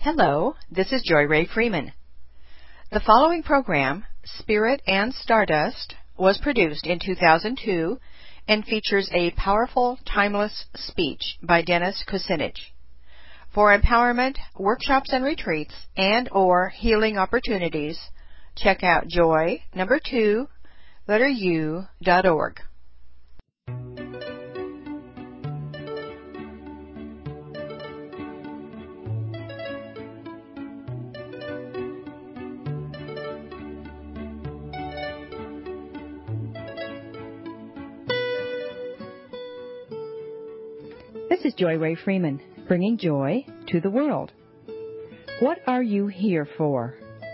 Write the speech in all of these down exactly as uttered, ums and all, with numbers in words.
Hello, this is Joy Ray Freeman. The following program, Spirit and Stardust, was produced in two thousand two and features a powerful, timeless speech by Dennis Kucinich. For empowerment, workshops and retreats, and or healing opportunities, check out joy, number two, letter U, dot org. This is Joy Ray Freeman, bringing joy to the world. What are you here for?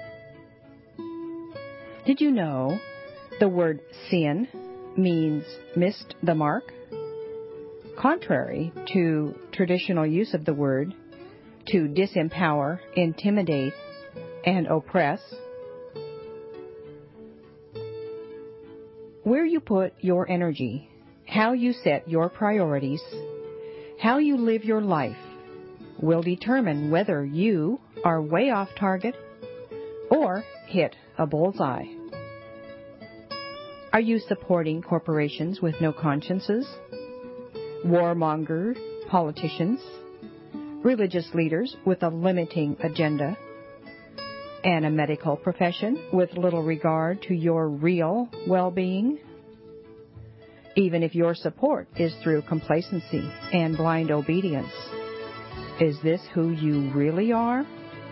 Did you know the word sin means missed the mark? Contrary to traditional use of the word, to disempower, intimidate, and oppress, where you put your energy, how you set your priorities, how you live your life will determine whether you are way off target or hit a bullseye. Are you supporting corporations with no consciences, warmonger politicians, religious leaders with a limiting agenda, and a medical profession with little regard to your real well-being? Even if your support is through complacency and blind obedience, is this who you really are?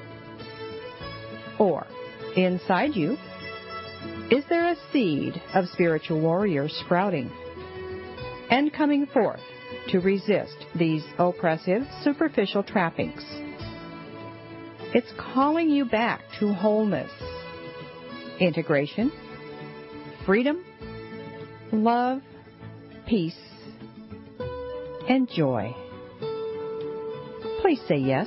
Or, inside you, is there a seed of spiritual warrior sprouting and coming forth to resist these oppressive, superficial trappings? It's calling you back to wholeness, integration, freedom, love, peace, and joy. Please say yes.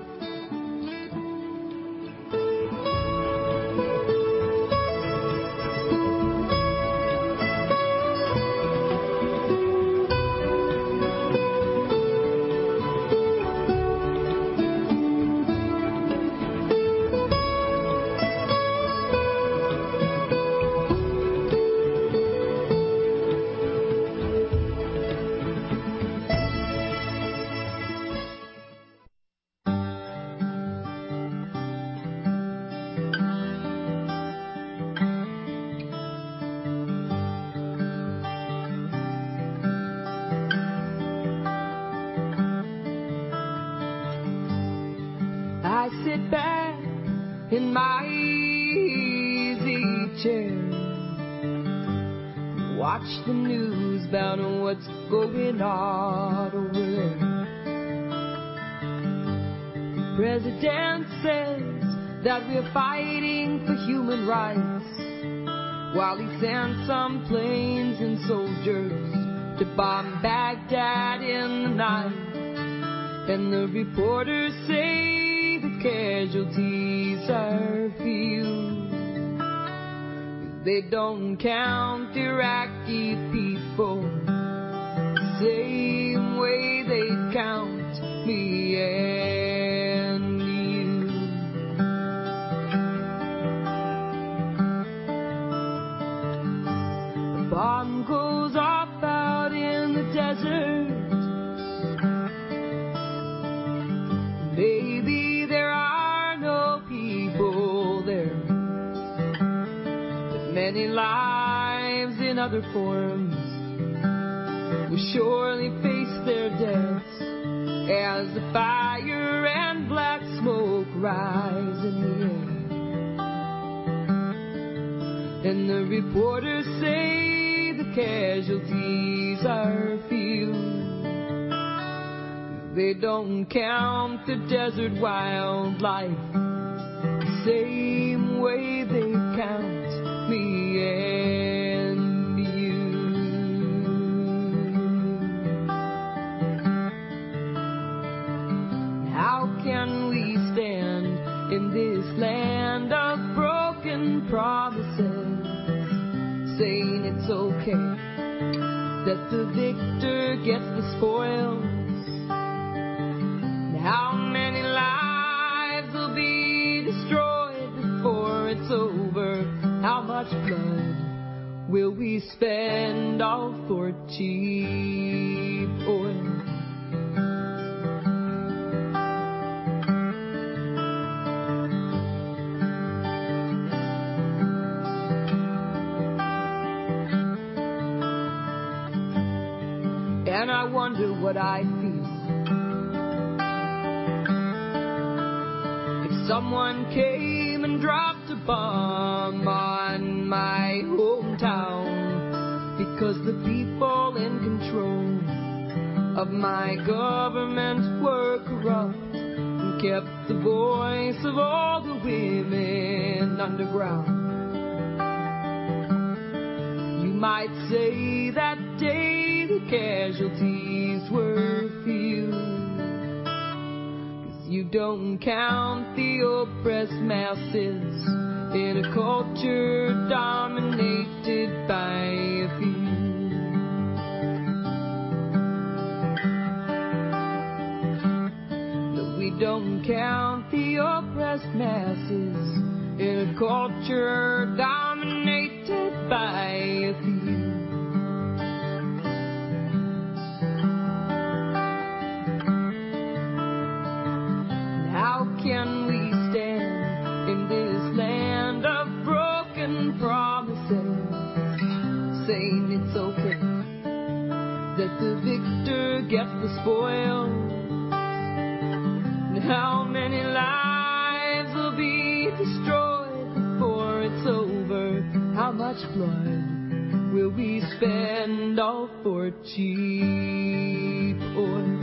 I sit back in my easy chair, watch the news about what's going on over there. The president says that we're fighting for human rights, while he sent some planes and soldiers to bomb Baghdad in the night. And the reporters say casualties are few. They don't count Iraqi people the same way they count me and you. A bomb goes off out in the desert. Maybe there are no people there, but many lives in other forms will surely face their deaths as the fire and black smoke rise in the air. And the reporters say the casualties are few. They don't count the desert wildlife the same way they count me and you. How can we stand in this land of broken promises, saying it's okay that the victor gets the spoils? How many lives much blood will we spend all for cheap oil? And I wonder what I'd feel if someone came and dropped a bomb on my hometown, because the people in control of my government were corrupt and kept the voice of all the women underground. You might say that day the casualties were few, 'cause you don't count the oppressed masses in a culture dominated by a few. But we don't count the oppressed masses in a culture dominated by a few. How can we stand in this land of broken promises, saying it's okay that the victor gets the spoil? And how many lives will be destroyed before it's over? How much blood will we spend all for cheap oil?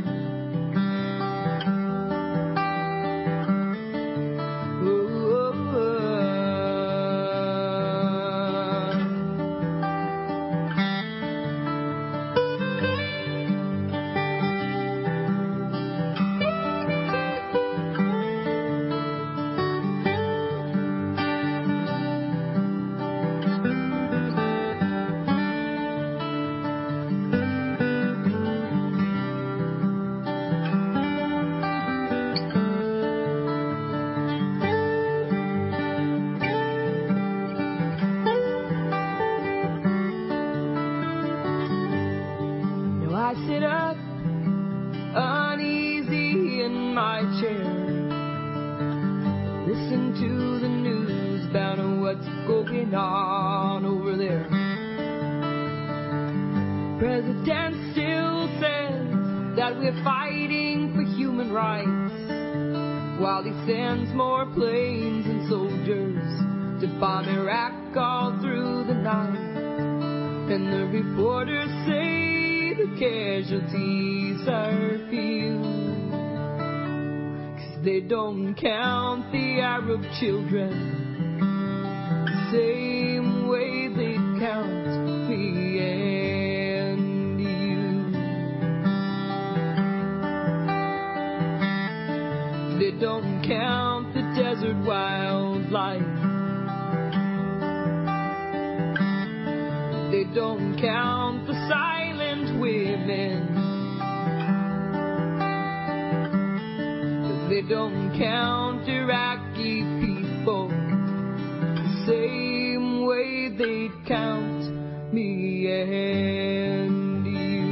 I sit up uneasy in my chair, listen to the news about what's going on over there. President still says that we're fighting for human rights, while he sends more planes and soldiers to bomb Iraq all through the night. And the reporters say the casualties are few, 'cause they don't count the Arab children the same way they count me and you. They don't count the desert wildlife, they don't count the silent women, they don't count Iraqi people the same way they'd count me and you.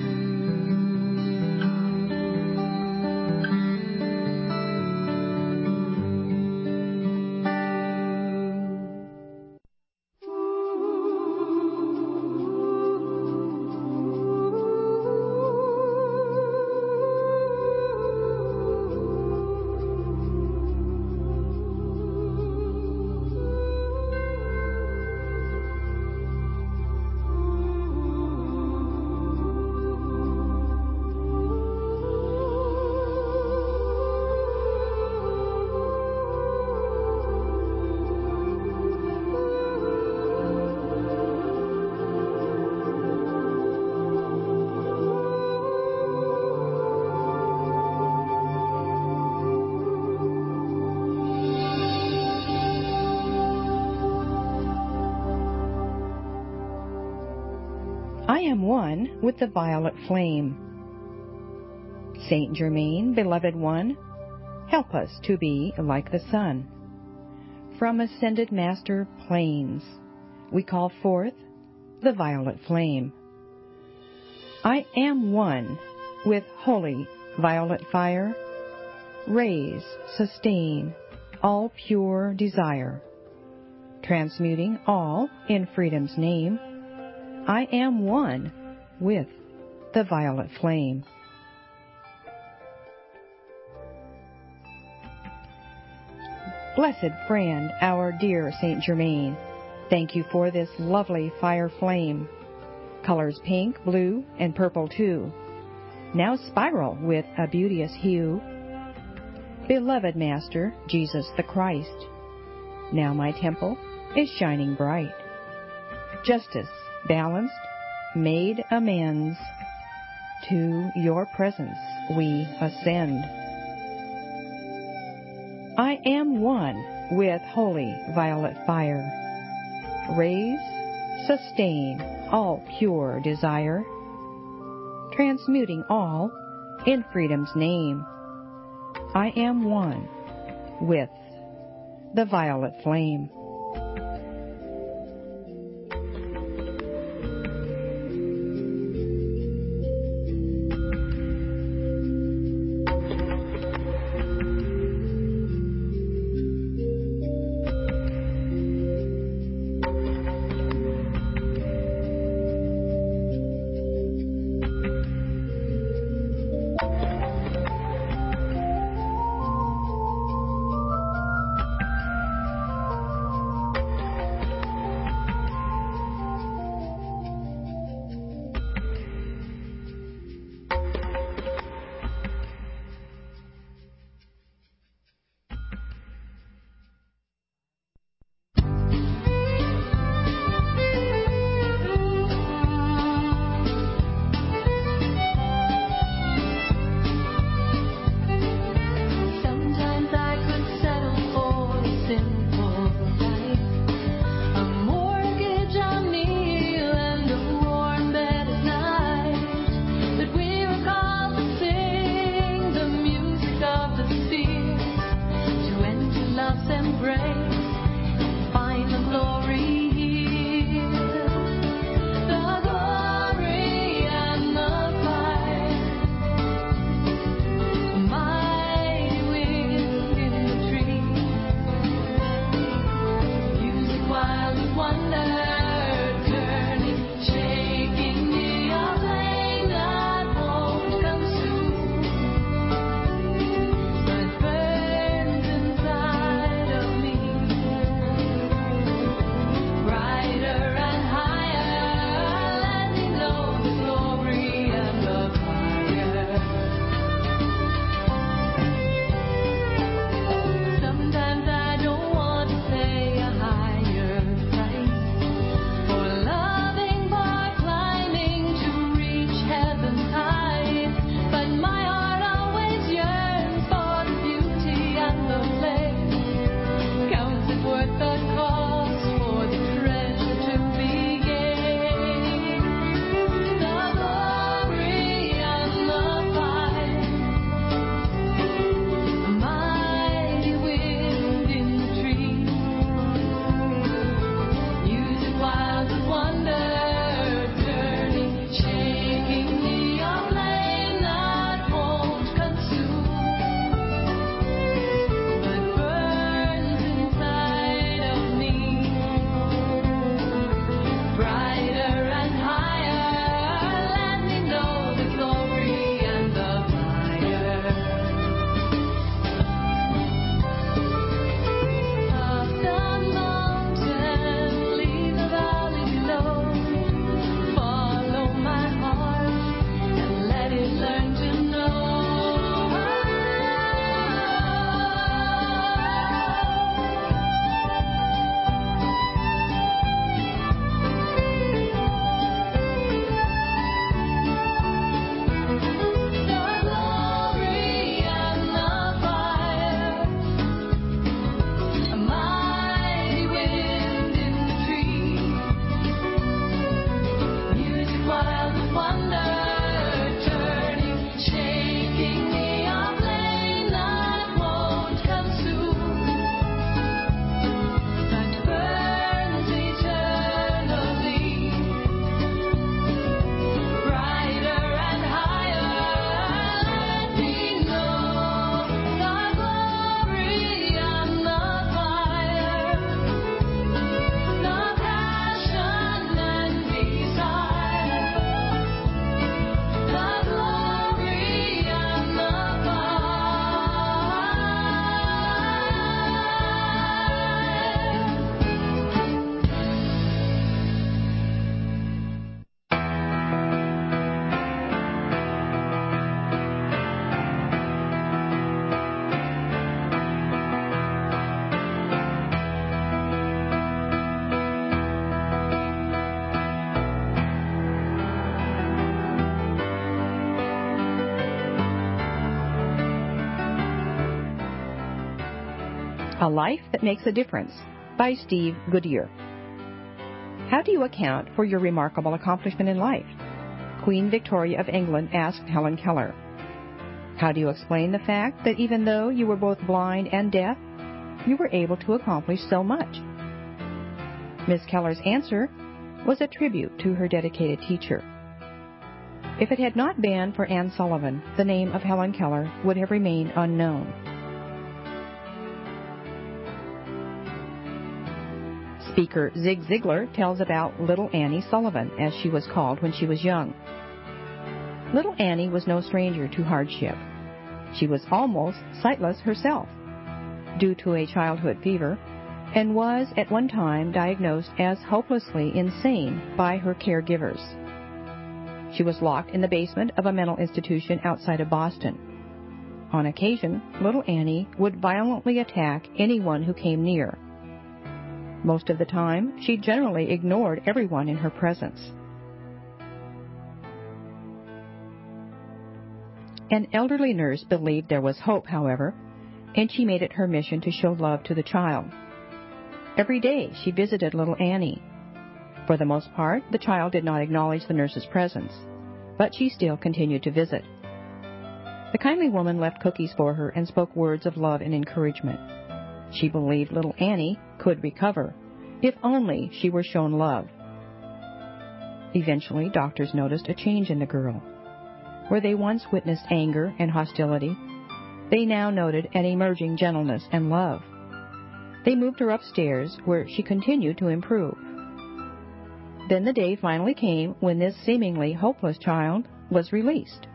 I am one with the violet flame. Saint Germain, beloved one, help us to be like the sun. From ascended master plains, we call forth the violet flame. I am one with holy violet fire. Raise, sustain all pure desire. Transmuting all in freedom's name. I am one with the violet flame. Blessed friend, our dear Saint Germain, thank you for this lovely fire flame. Colors pink, blue, and purple too. Now spiral with a beauteous hue. Beloved Master, Jesus the Christ, now my temple is shining bright. Justice, balanced, made amends. To your presence we ascend. I am one with holy violet fire. Raise, sustain all pure desire. Transmuting all in freedom's name. I am one with the violet flame. A Life That Makes a Difference by Steve Goodyear. How do you account for your remarkable accomplishment in life? Queen Victoria of England asked Helen Keller. How do you explain the fact that even though you were both blind and deaf, you were able to accomplish so much? Miss Keller's answer was a tribute to her dedicated teacher. If it had not been for Anne Sullivan, the name of Helen Keller would have remained unknown. Speaker Zig Ziglar tells about little Annie Sullivan, as she was called when she was young. Little Annie was no stranger to hardship. She was almost sightless herself, due to a childhood fever, and was at one time diagnosed as hopelessly insane by her caregivers. She was locked in the basement of a mental institution outside of Boston. On occasion, little Annie would violently attack anyone who came near. Most of the time, she generally ignored everyone in her presence. An elderly nurse believed there was hope, however, and she made it her mission to show love to the child. Every day she visited little Annie. For the most part, the child did not acknowledge the nurse's presence, but she still continued to visit. The kindly woman left cookies for her and spoke words of love and encouragement. She believed little Annie could recover, if only she were shown love. Eventually, doctors noticed a change in the girl. Where they once witnessed anger and hostility, they now noted an emerging gentleness and love. They moved her upstairs, where she continued to improve. Then the day finally came when this seemingly hopeless child was released.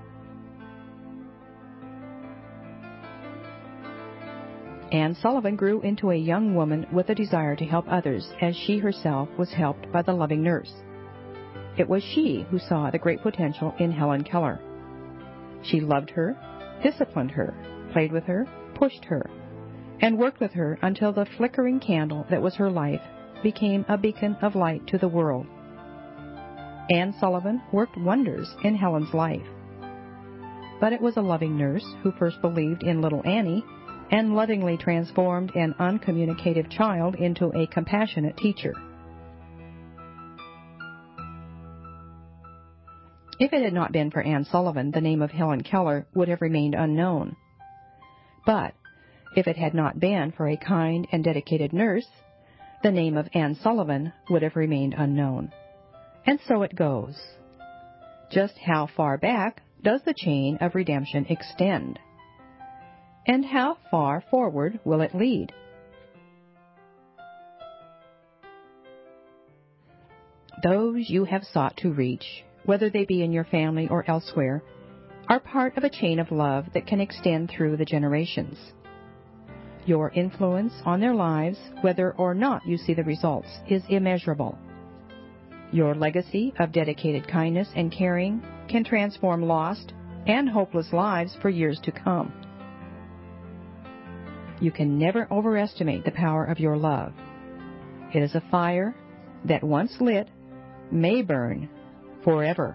Anne Sullivan grew into a young woman with a desire to help others, as she herself was helped by the loving nurse. It was she who saw the great potential in Helen Keller. She loved her, disciplined her, played with her, pushed her, and worked with her until the flickering candle that was her life became a beacon of light to the world. Anne Sullivan worked wonders in Helen's life. But it was a loving nurse who first believed in little Annie and lovingly transformed an uncommunicative child into a compassionate teacher. If it had not been for Anne Sullivan, the name of Helen Keller would have remained unknown. But if it had not been for a kind and dedicated nurse, the name of Anne Sullivan would have remained unknown. And so it goes. Just how far back does the chain of redemption extend? And how far forward will it lead? Those you have sought to reach, whether they be in your family or elsewhere, are part of a chain of love that can extend through the generations. Your influence on their lives, whether or not you see the results, is immeasurable. Your legacy of dedicated kindness and caring can transform lost and hopeless lives for years to come. You can never overestimate the power of your love. It is a fire that, once lit, may burn forever.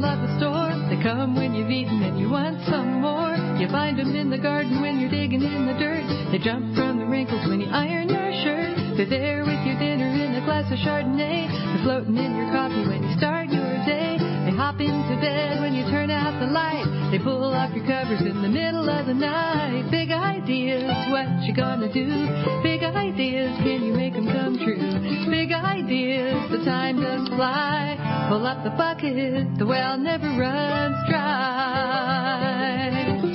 at the store. They come when you've eaten and you want some more. You find them in the garden when you're digging in the dirt. They jump from the wrinkles when you iron your shirt. They're there with your dinner in a glass of Chardonnay. They're floating in your coffee when you start your day. They hop into bed when you turn out the light. They pull off your covers in the middle of the night. Big ideas, what you gonna do? Big ideas, can you make them come true? Big ideas, the time does fly. Pull up the bucket, the well never runs dry.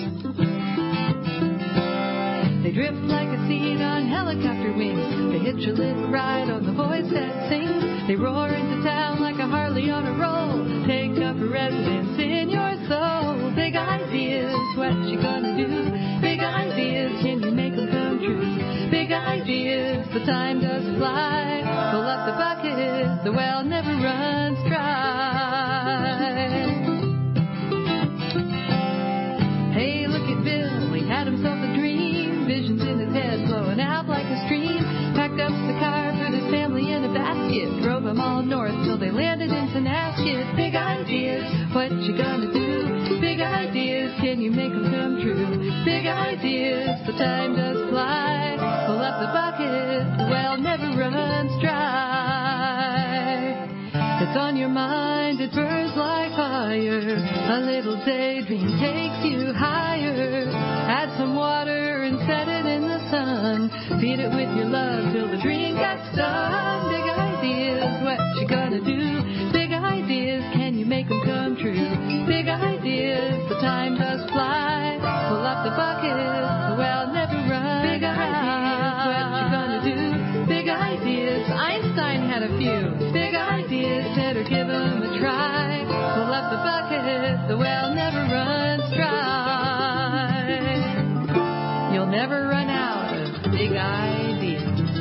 They drift like a seed on helicopter wings. They hitch a little ride on the voice that sings. They roar into town like a Harley on a roll. Take up a residence in your soul. Big ideas, what you gonna do? Big ideas, can you make them come true? Big ideas, the time does fly. Pull up the bucket, the well never runs dry. Hey, look at Bill, he had himself a dream. Visions in his head flowing out like a stream. Packed up the car, put his family in a basket. Drove them all north till they landed in Tonasket. Big ideas, what you gonna do? Big ideas, can you make them come true? Big ideas, the time does fly. Pull up the bucket, the well never runs dry. It's on your mind, it burns like fire. A little daydream takes you higher. Add some water and set it in the sun. Feed it with your love till the dream gets done. Big ideas, what you gonna do? Big ideas, can you make them come true? Big ideas, the time does fly. Pull up the bucket, the well never runs. Big ideas, what you gonna do? Big ideas, Einstein had a few. Big ideas, better give them a try. Pull up the bucket, the well never runs dry. You'll never run out of big ideas.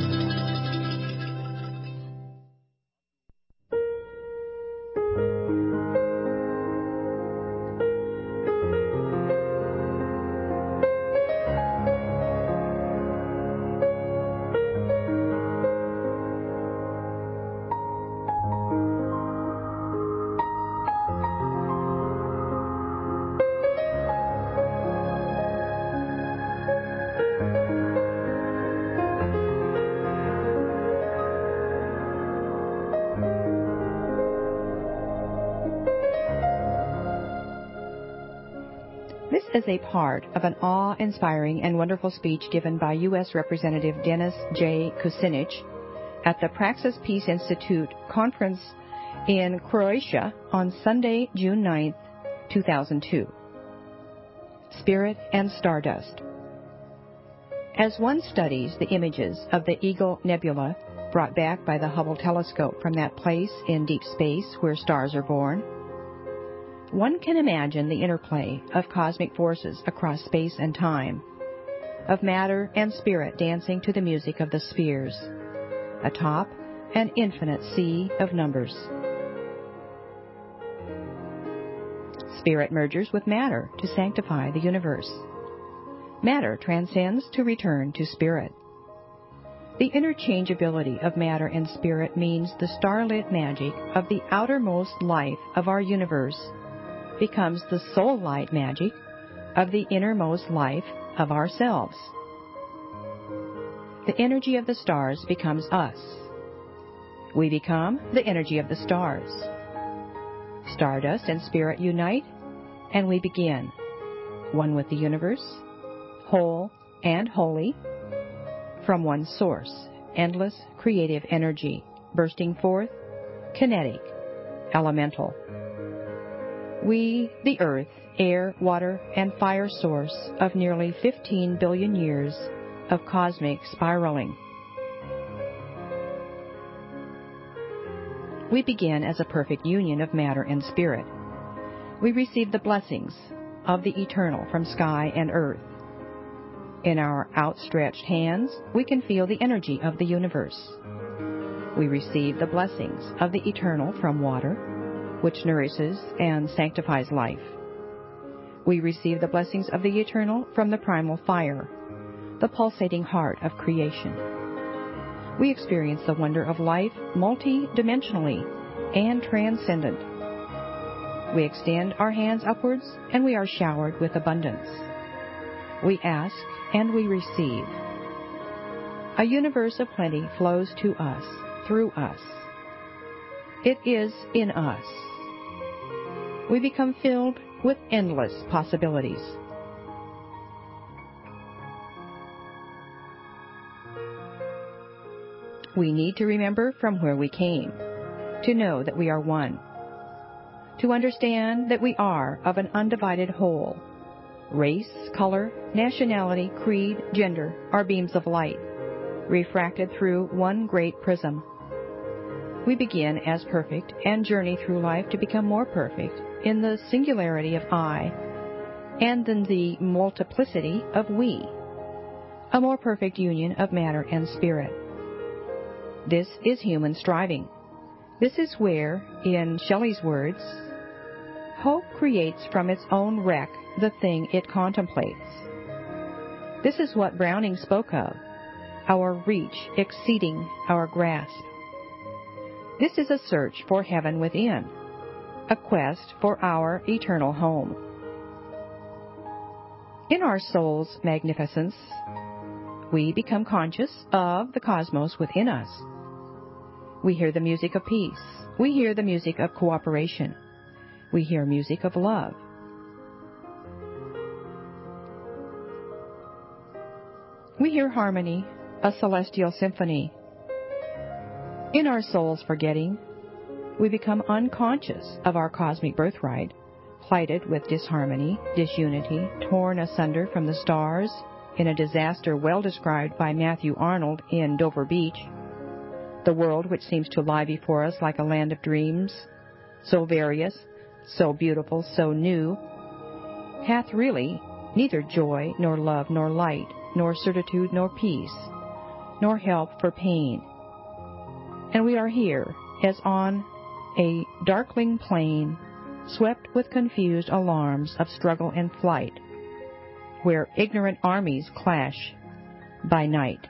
This is a part of an awe-inspiring and wonderful speech given by U S Representative Dennis J. Kucinich at the Praxis Peace Institute conference in Croatia on Sunday, June ninth, two thousand two. Spirit and Stardust. As one studies the images of the Eagle Nebula brought back by the Hubble telescope from that place in deep space where stars are born, one can imagine the interplay of cosmic forces across space and time, of matter and spirit dancing to the music of the spheres, atop an infinite sea of numbers. Spirit merges with matter to sanctify the universe. Matter transcends to return to spirit. The interchangeability of matter and spirit means the starlit magic of the outermost life of our universe becomes the soul light magic of the innermost life of ourselves. The energy of the stars becomes us. We become the energy of the stars. Stardust and spirit unite, and we begin, one with the universe, whole and holy, from one source, endless creative energy, bursting forth, kinetic, elemental. We, the earth, air, water, and fire source of nearly fifteen billion years of cosmic spiraling. We begin as a perfect union of matter and spirit. We receive the blessings of the eternal from sky and earth. In our outstretched hands, we can feel the energy of the universe. We receive the blessings of the eternal from water, which nourishes and sanctifies life. We receive the blessings of the eternal from the primal fire, the pulsating heart of creation. We experience the wonder of life multi-dimensionally and transcendent. We extend our hands upwards, and we are showered with abundance. We ask, and we receive. A universe of plenty flows to us, through us. It is in us. We become filled with endless possibilities. We need to remember from where we came, to know that we are one, to understand that we are of an undivided whole. Race, color, nationality, creed, gender are beams of light, refracted through one great prism. We begin as perfect and journey through life to become more perfect in the singularity of I and in the multiplicity of we, a more perfect union of matter and spirit. This is human striving. This is where, in Shelley's words, hope creates from its own wreck the thing it contemplates. This is what Browning spoke of, our reach exceeding our grasp. This is a search for heaven within, a quest for our eternal home. In our soul's magnificence, we become conscious of the cosmos within us. We hear the music of peace. We hear the music of cooperation. We hear music of love. We hear harmony, a celestial symphony. In our soul's forgetting, we become unconscious of our cosmic birthright, plighted with disharmony, disunity, torn asunder from the stars in a disaster well described by Matthew Arnold in Dover Beach. The world which seems to lie before us like a land of dreams, so various, so beautiful, so new, hath really neither joy, nor love, nor light, nor certitude, nor peace, nor help for pain. And we are here, as on a darkling plain, swept with confused alarms of struggle and flight, where ignorant armies clash by night.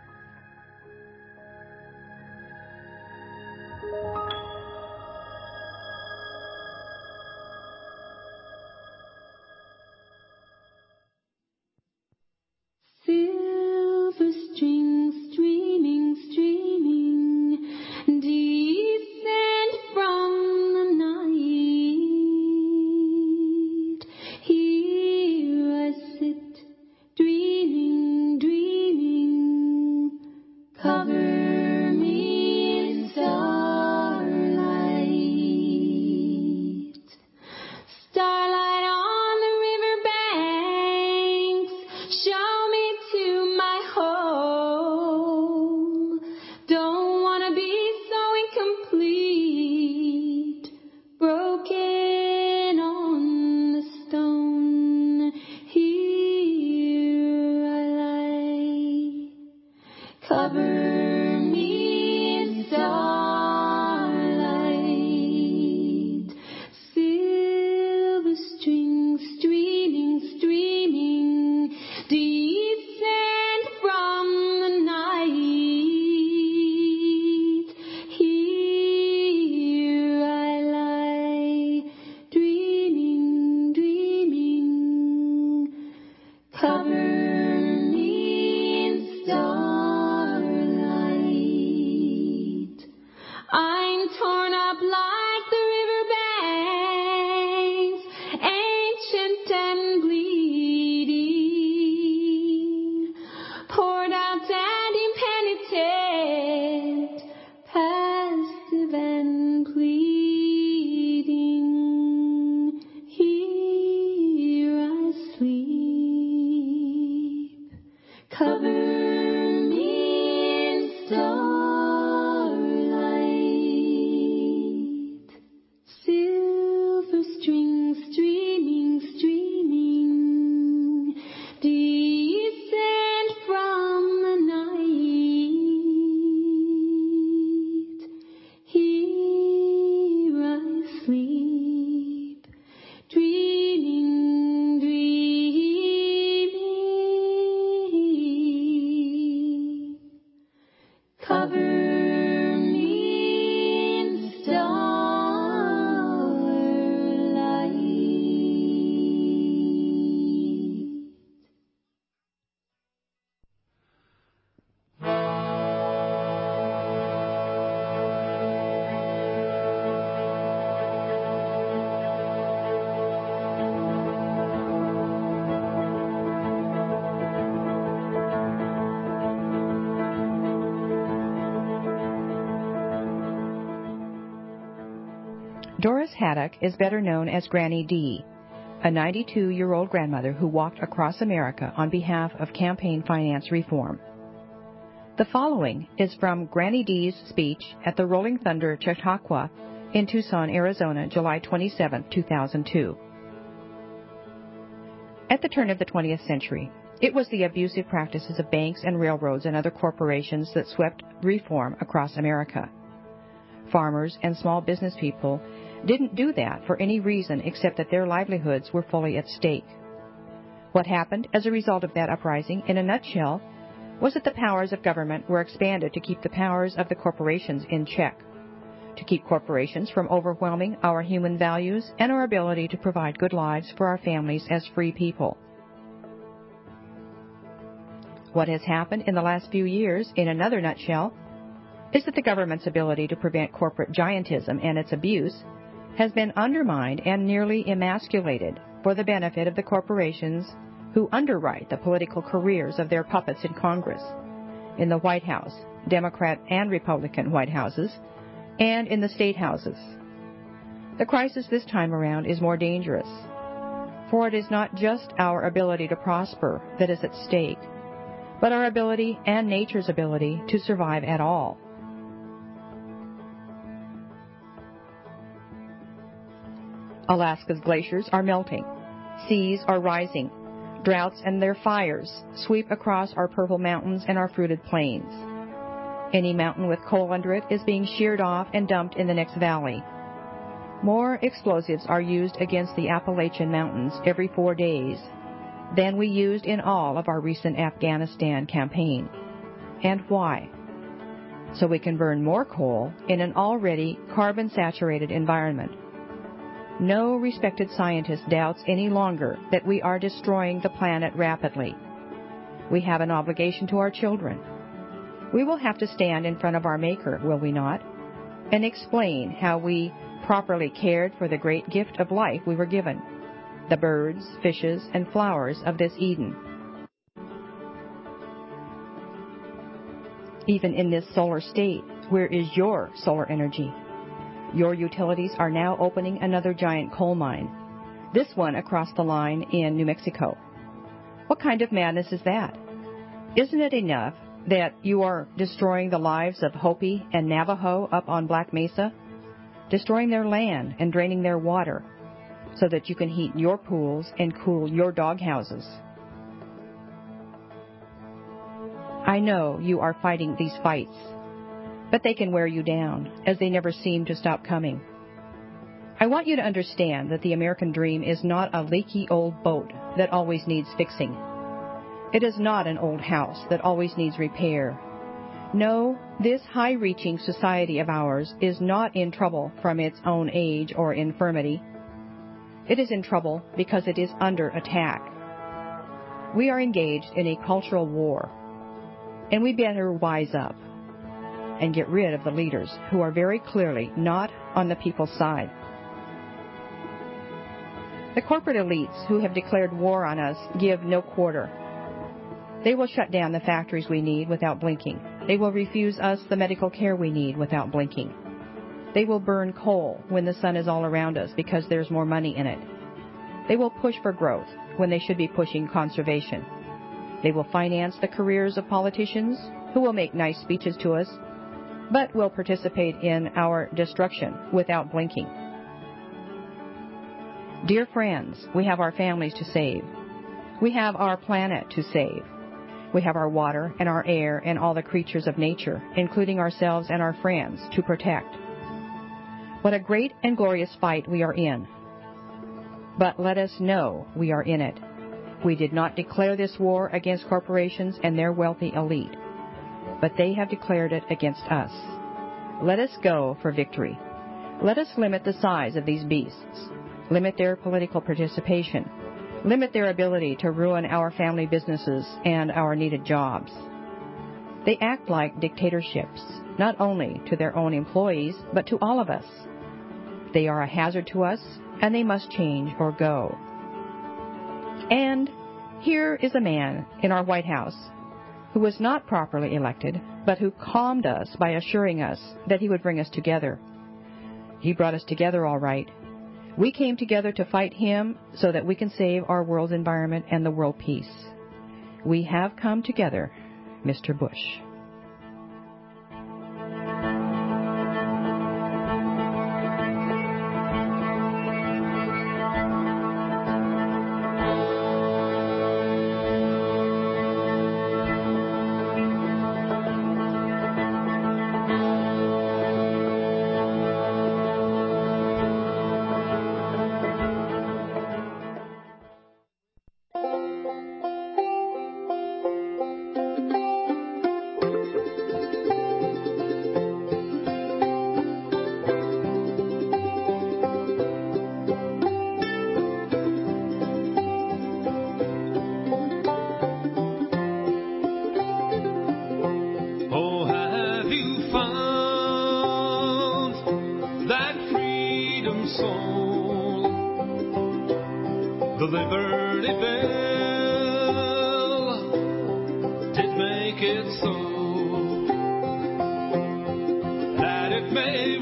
Silver strings streaming, streaming, descend from the night. Here I sit, dreaming, dreaming, Doris Haddock is better known as Granny D, a ninety-two-year-old grandmother who walked across America on behalf of campaign finance reform. The following is from Granny D's speech at the Rolling Thunder Chautauqua in Tucson, Arizona, July twenty-seventh, two thousand two. At the turn of the twentieth century, it was the abusive practices of banks and railroads and other corporations that swept reform across America. Farmers and small business people didn't do that for any reason except that their livelihoods were fully at stake. What happened as a result of that uprising, in a nutshell, was that the powers of government were expanded to keep the powers of the corporations in check, to keep corporations from overwhelming our human values and our ability to provide good lives for our families as free people. What has happened in the last few years, in another nutshell, is that the government's ability to prevent corporate giantism and its abuse has been undermined and nearly emasculated for the benefit of the corporations who underwrite the political careers of their puppets in Congress, in the White House, Democrat and Republican White Houses, and in the state houses. The crisis this time around is more dangerous, for it is not just our ability to prosper that is at stake, but our ability and nature's ability to survive at all. Alaska's glaciers are melting. Seas are rising. Droughts and their fires sweep across our purple mountains and our fruited plains. Any mountain with coal under it is being sheared off and dumped in the next valley. More explosives are used against the Appalachian Mountains every four days than we used in all of our recent Afghanistan campaign. And why? So we can burn more coal in an already carbon-saturated environment. No respected scientist doubts any longer that we are destroying the planet rapidly. We have an obligation to our children. We will have to stand in front of our Maker, will we not, and explain how we properly cared for the great gift of life we were given, the birds, fishes, and flowers of this Eden. Even in this solar state, where is your solar energy? Your utilities are now opening another giant coal mine, this one across the line in New Mexico. What kind of madness is that? Isn't it enough that you are destroying the lives of Hopi and Navajo up on Black Mesa, destroying their land and draining their water so that you can heat your pools and cool your dog houses? I know you are fighting these fights, but they can wear you down, as they never seem to stop coming. I want you to understand that the American dream is not a leaky old boat that always needs fixing. It is not an old house that always needs repair. No, this high-reaching society of ours is not in trouble from its own age or infirmity. It is in trouble because it is under attack. We are engaged in a cultural war, and we better wise up and get rid of the leaders who are very clearly not on the people's side. The corporate elites who have declared war on us give no quarter. They will shut down the factories we need without blinking. They will refuse us the medical care we need without blinking. They will burn coal when the sun is all around us because there's more money in it. They will push for growth when they should be pushing conservation. They will finance the careers of politicians who will make nice speeches to us, but will participate in our destruction without blinking. Dear friends, we have our families to save. We have our planet to save. We have our water and our air and all the creatures of nature, including ourselves and our friends, to protect. What a great and glorious fight we are in. But let us know we are in it. We did not declare this war against corporations and their wealthy elite, but they have declared it against us. Let us go for victory. Let us limit the size of these beasts, limit their political participation, limit their ability to ruin our family businesses and our needed jobs. They act like dictatorships, not only to their own employees, but to all of us. They are a hazard to us, and they must change or go. And here is a man in our White House who was not properly elected, but who calmed us by assuring us that he would bring us together. He brought us together all right. We came together to fight him so that we can save our world's environment and the world peace. We have come together, Mister Bush. The Liberty Bell did make it so that it may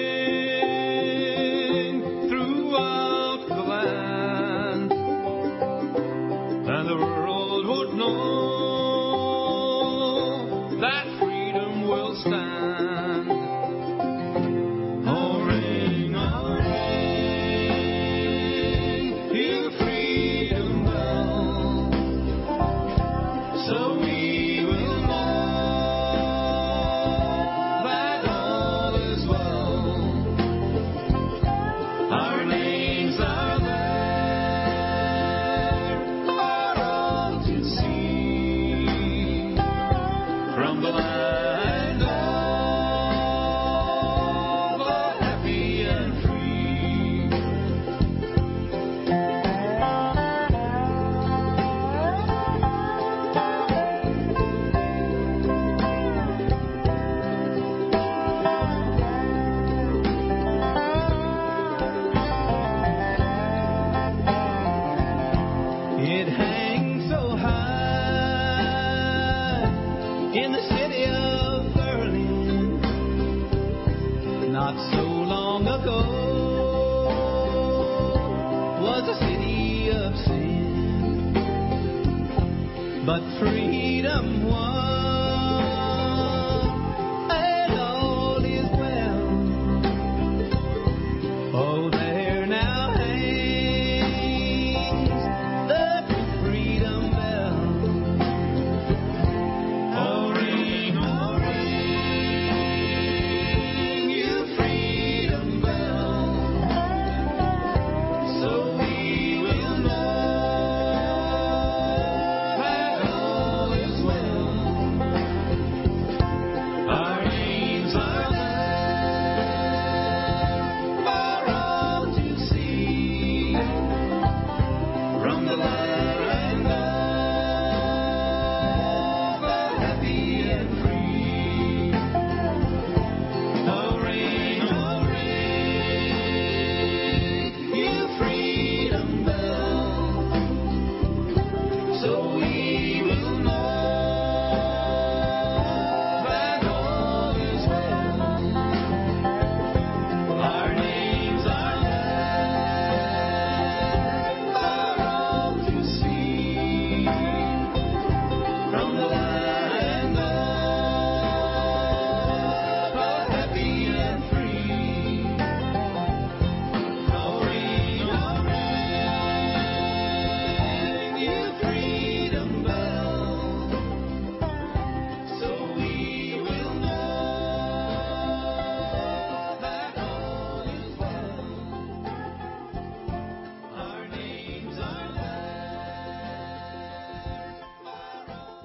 ring throughout the land, and the world would know that freedom will stand. Oh, ring, oh, ring, you freedom bell, so we will know that all is well. Our names are there for all to see, from the land of the happy and free. It hangs so high in the city of Berlin. Not so long ago was a city of sin, but freedom won, and all is well. Oh, there now hangs the freedom bell. Oh, ring, oh, ring, you freedom bell, so we will know that all is well. Our names are there for all to see, from the land of the happy and free. Oh, ring, oh, ring, you freedom bell, so we will know that all is well. Our names are there for all to see, from the land of the happy and free. Oh, ring, oh, ring, you freedom bell, so we will know that all is well. Our names are there for all.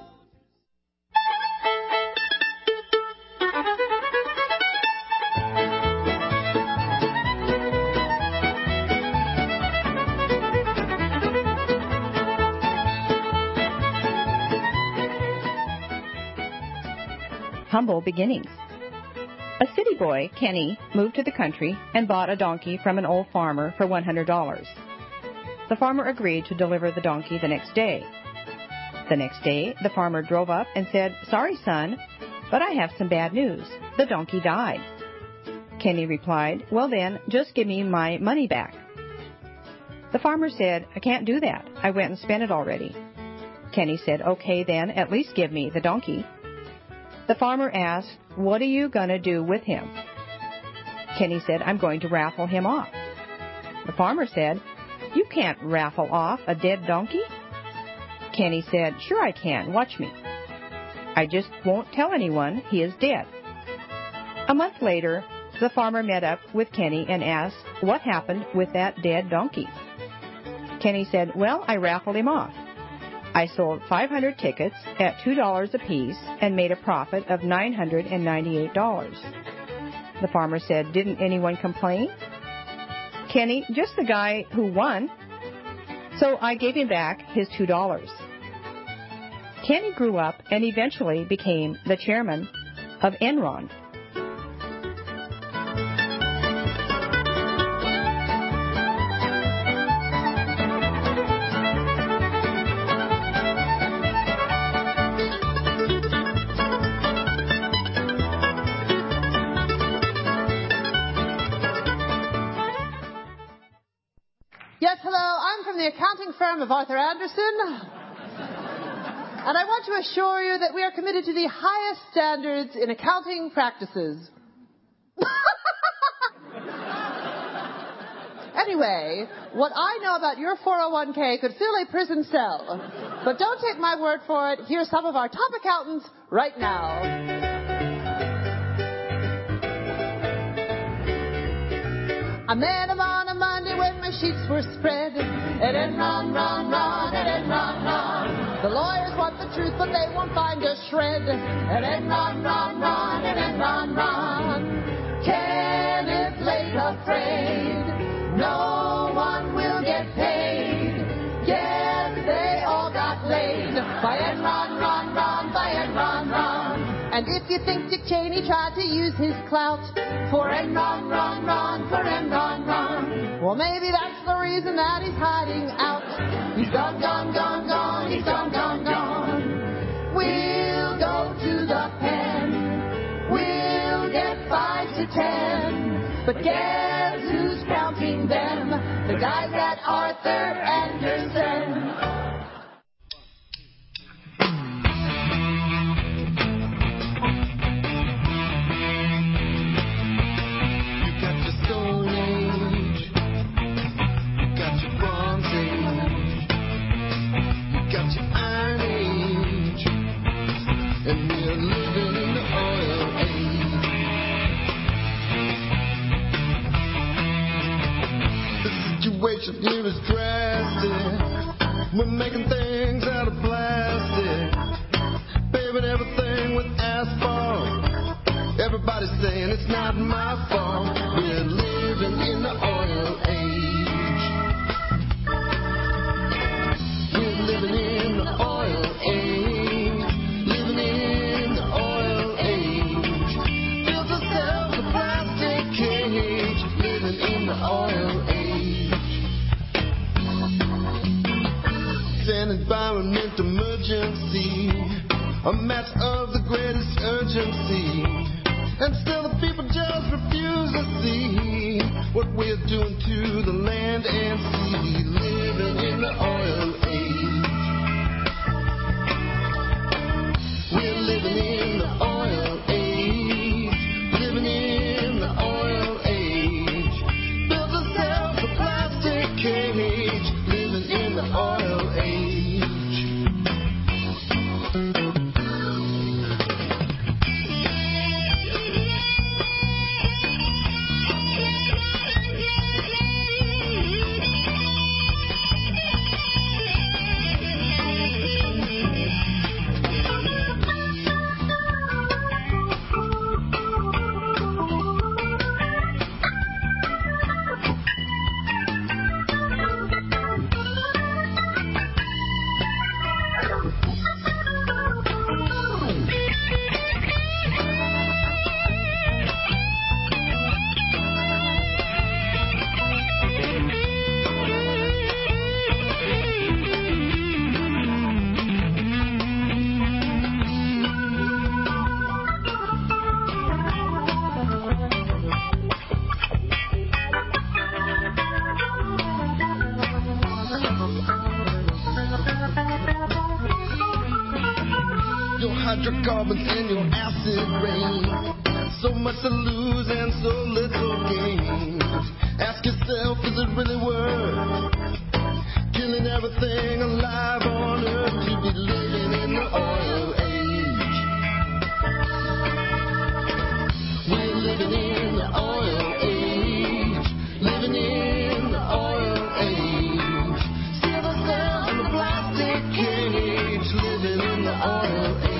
Humble beginnings. A city boy, Kenny, moved to the country and bought a donkey from an old farmer for one hundred dollars. The farmer agreed to deliver the donkey the next day. The next day, the farmer drove up and said, "Sorry, son, but I have some bad news. The donkey died." Kenny replied, "Well then, just give me my money back." The farmer said, "I can't do that. I went and spent it already." Kenny said, "Okay then, at least give me the donkey." The farmer asked, "What are you going to do with him?" Kenny said, "I'm going to raffle him off." The farmer said, "You can't raffle off a dead donkey." Kenny said, "Sure I can. Watch me. I just won't tell anyone he is dead." A month later, the farmer met up with Kenny and asked, "What happened with that dead donkey?" Kenny said, "Well, I raffled him off. I sold five hundred tickets at two dollars apiece and made a profit of nine hundred ninety-eight dollars. The farmer said, "Didn't anyone complain?" Kenny, "Just the guy who won. So I gave him back his two dollars. Kenny grew up and eventually became the chairman of Enron. Yes, hello. I'm from the accounting firm of Arthur Anderson. And I want to assure you that we are committed to the highest standards in accounting practices. Anyway, what I know about your four oh one k could fill a prison cell. But don't take my word for it. Here's some of our top accountants right now. I met him on a Monday when my sheets were spread. And Enron, Ron, Ron, and Enron, Ron. The lawyers want the truth, but they won't find a shred. And Enron, Ron, Ron, and Enron, Ron. Kenneth Lake afraid no one will get paid. Yes, they all got laid by Enron, Ron, Ron, by Enron, Ron. And if you think Dick Cheney tried to use his clout for Enron, Ron, Ron, for Enron, Ron, well, maybe that's the reason that he's hiding out. He's gone, gone, gone, gone, he's gone, gone, gone. We'll go to the pen. We'll get five to ten. But guess who's counting them? The guys at Arthur Anderson. Situation here is drastic. We're making things out of plastic, paving everything with asphalt. Everybody's saying it's not my fault. We're living in the oil age. We're living in the oil age. Living in the oil age. Built ourselves a plastic cage. Living in the oil age. An environment emergency, a match of the greatest urgency, and still the people just refuse to see what we're doing to the land and sea. Living in the oil age. We're living in the oil age. Living in the oil age. Built ourselves a plastic cage. Living in the oil age. hydrocarbons in your acid rain. So much to lose and so little gain. Ask yourself, is it really worth killing everything alive on earth to be living in the oil age? We're living in the oil age, living in the oil age. Silver cells in the plastic cage, living in the oil age.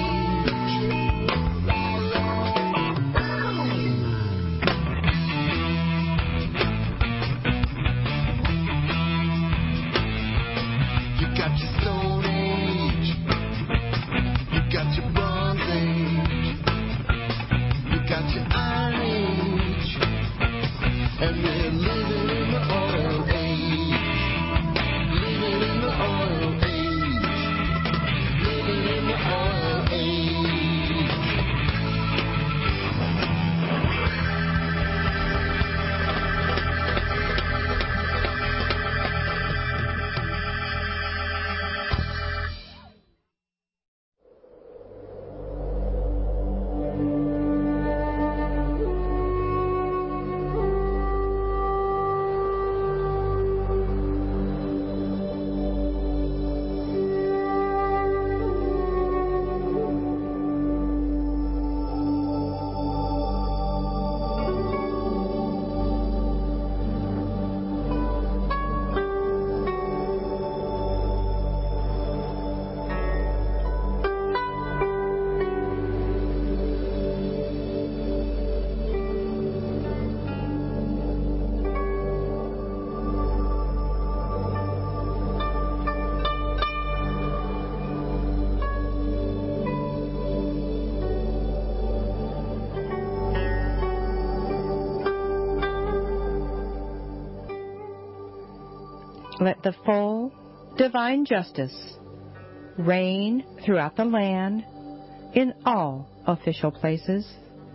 Let the full divine justice reign throughout the land in all official places.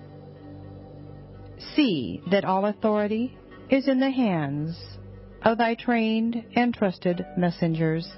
See that all authority is in the hands of thy trained and trusted messengers,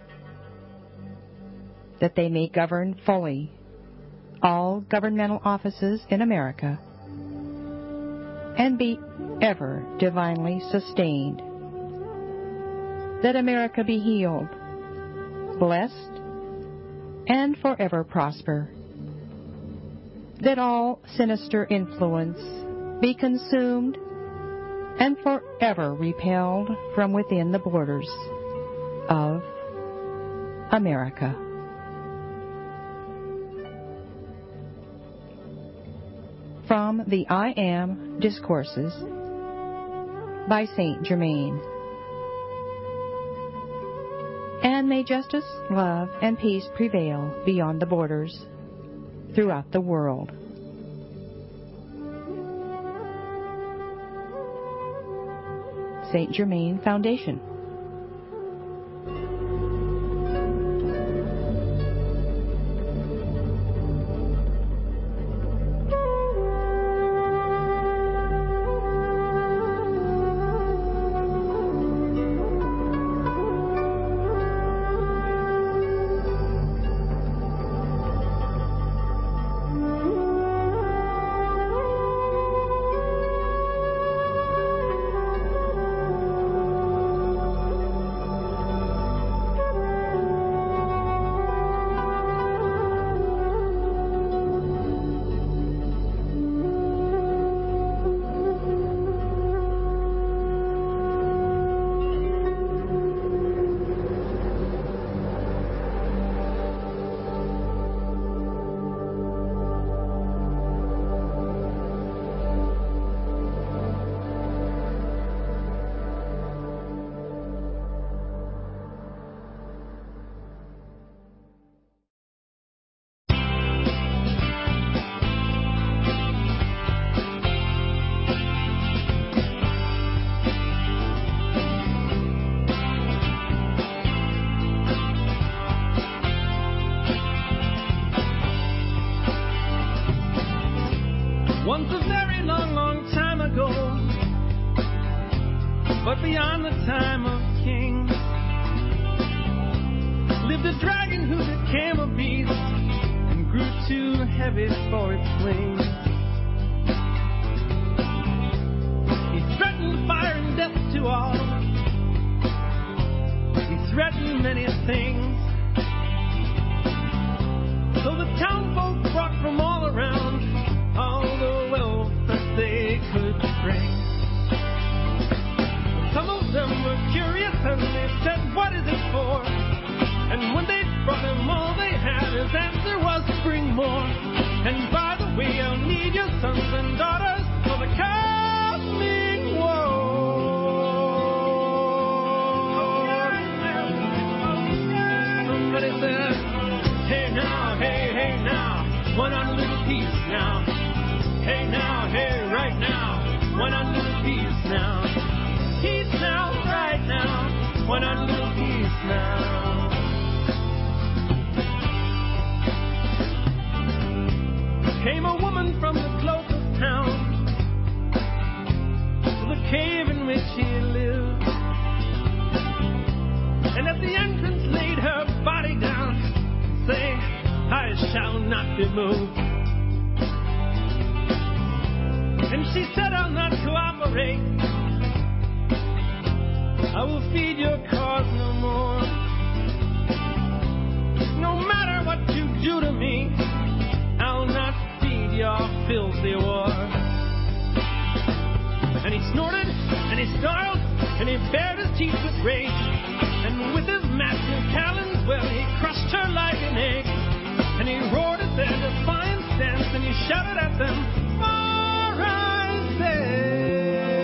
that they may govern fully all governmental offices in America and be ever divinely sustained, that America be healed, blessed, and forever prosper, that all sinister influence be consumed and forever repelled from within the borders of America. From the I Am Discourses by Saint Germain. And may justice, love, and peace prevail beyond the borders throughout the world. Saint Germain Foundation. Once a very long, long time ago, but beyond the time of kings, lived a dragon who became a beast and grew too heavy for its wings. He threatened fire and death to all. He threatened many things. So the townfolk brought from all around all the wealth that they could bring. Some of them were curious and they said, what is it for? And when they brought him all they had, his answer was, bring more. And by the way, I'll need your sons and daughters for the coming war. Somebody said, hey now, hey, hey now, one on a little piece now. Hey now, hey, right now, one on a little piece now. Peace now, right now, one on a little piece now. Came a woman from the closest town to the cave in which he lived, and at the entrance laid her body down, saying, I shall not be moved. And she said, I'll not cooperate. I will feed your cause no more. No matter what you do to me, I'll not feed your filthy war. And he snorted, and he snarled, and he bared his teeth with rage. And with his massive talons, well, he crushed her like an egg. And he roared at their defiant stance, and he shouted at them, for I said.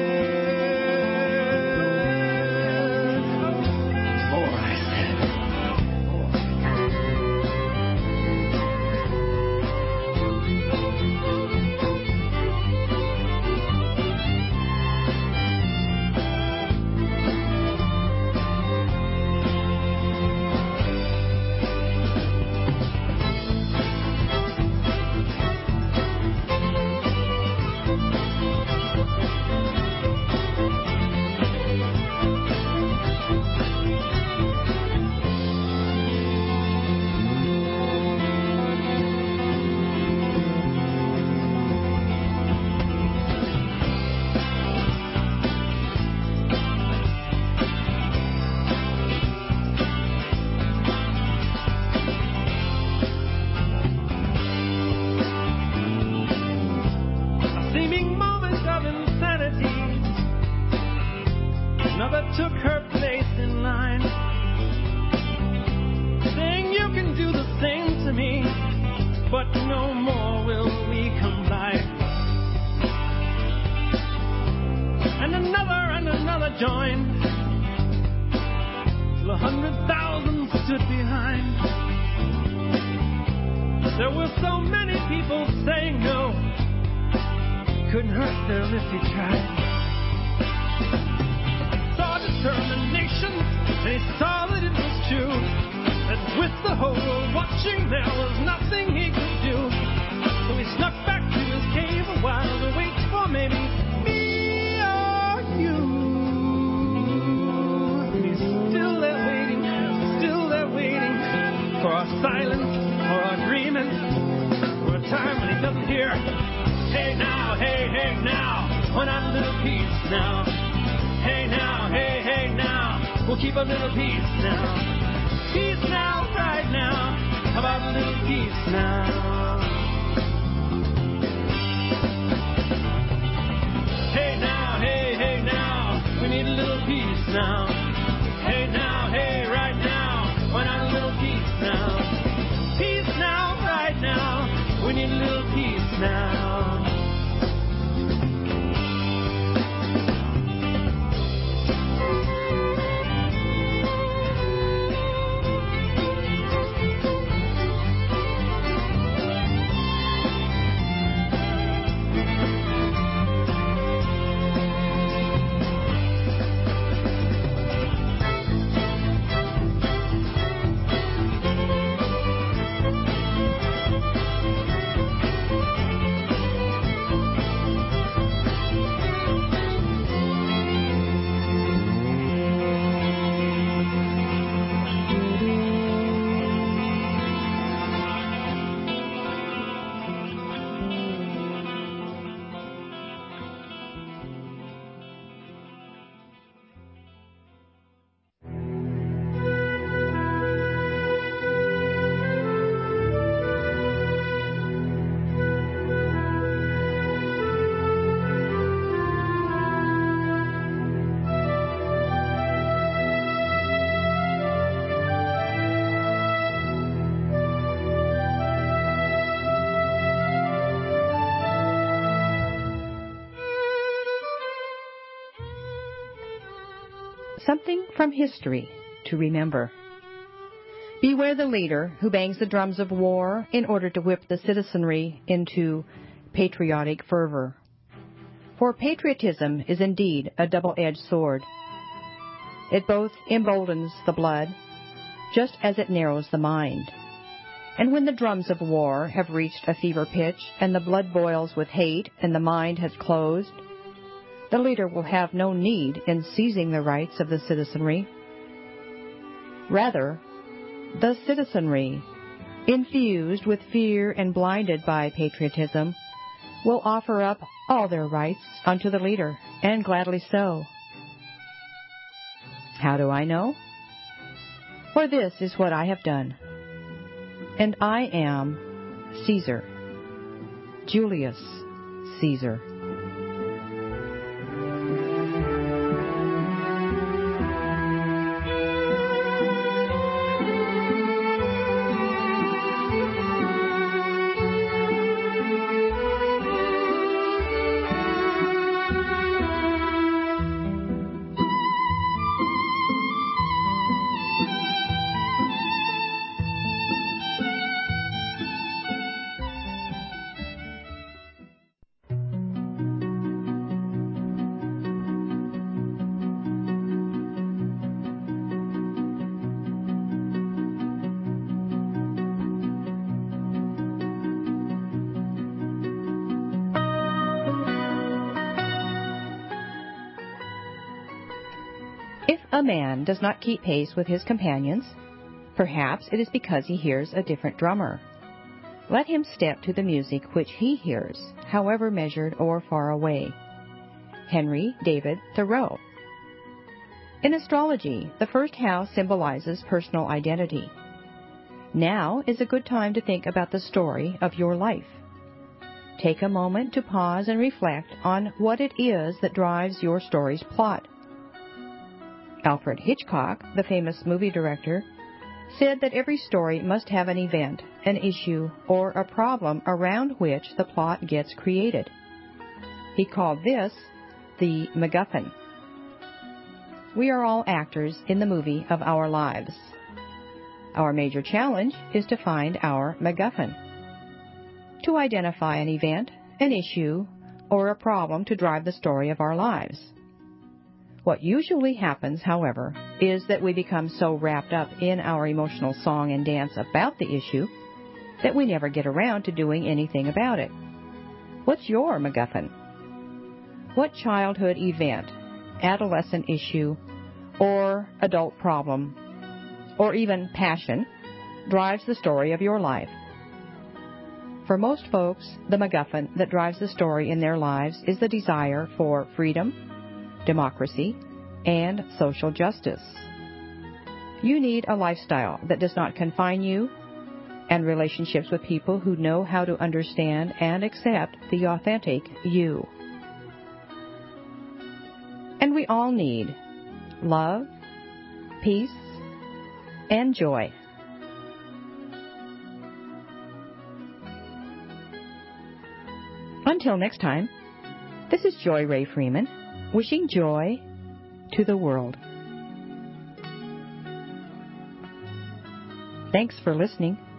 Took her place in line, saying you can do the same to me, but no more will we comply. And another and another joined, till a hundred thousand stood behind. There were so many people saying no, couldn't hurt them if you tried. Determination, and he saw that it was true, that with the whole world watching there was nothing he could do. So he snuck back to his cave a while to wait for maybe me or you. And he's still there waiting, still there waiting for our silence or our agreement, for a time when he doesn't hear, hey now, hey, hey now, one out a little piece now. Hey now, hey, hey now, we'll keep a little peace now. Peace now, right now, how about a little peace now? Hey now, hey, hey now, we need a little peace now. Hey now, hey, right now, why not a little peace now? Peace now, right now, we need a little peace now. something from history to remember. Beware the leader who bangs the drums of war in order to whip the citizenry into patriotic fervor. For patriotism is indeed a double-edged sword. It both emboldens the blood, just as it narrows the mind. And when the drums of war have reached a fever pitch, and the blood boils with hate, and the mind has closed, the leader will have no need in seizing the rights of the citizenry. Rather, the citizenry, infused with fear and blinded by patriotism, will offer up all their rights unto the leader, and gladly so. How do I know? For this is what I have done. And I am Caesar, Julius Caesar. If a man does not keep pace with his companions, perhaps it is because he hears a different drummer. Let him step to the music which he hears, however measured or far away. Henry David Thoreau. In astrology, the first house symbolizes personal identity. Now is a good time to think about the story of your life. Take a moment to pause and reflect on what it is that drives your story's plot. Alfred Hitchcock, the famous movie director, said that every story must have an event, an issue, or a problem around which the plot gets created. He called this the MacGuffin. We are all actors in the movie of our lives. Our major challenge is to find our MacGuffin, to identify an event, an issue, or a problem to drive the story of our lives. What usually happens, however, is that we become so wrapped up in our emotional song and dance about the issue that we never get around to doing anything about it. What's your MacGuffin? What childhood event, adolescent issue, or adult problem, or even passion, drives the story of your life? For most folks, the MacGuffin that drives the story in their lives is the desire for freedom, democracy, and social justice. You need a lifestyle that does not confine you, and relationships with people who know how to understand and accept the authentic you. And we all need love, peace, and joy. Until next time, this is Joy Ray Freeman, wishing joy to the world. Thanks for listening.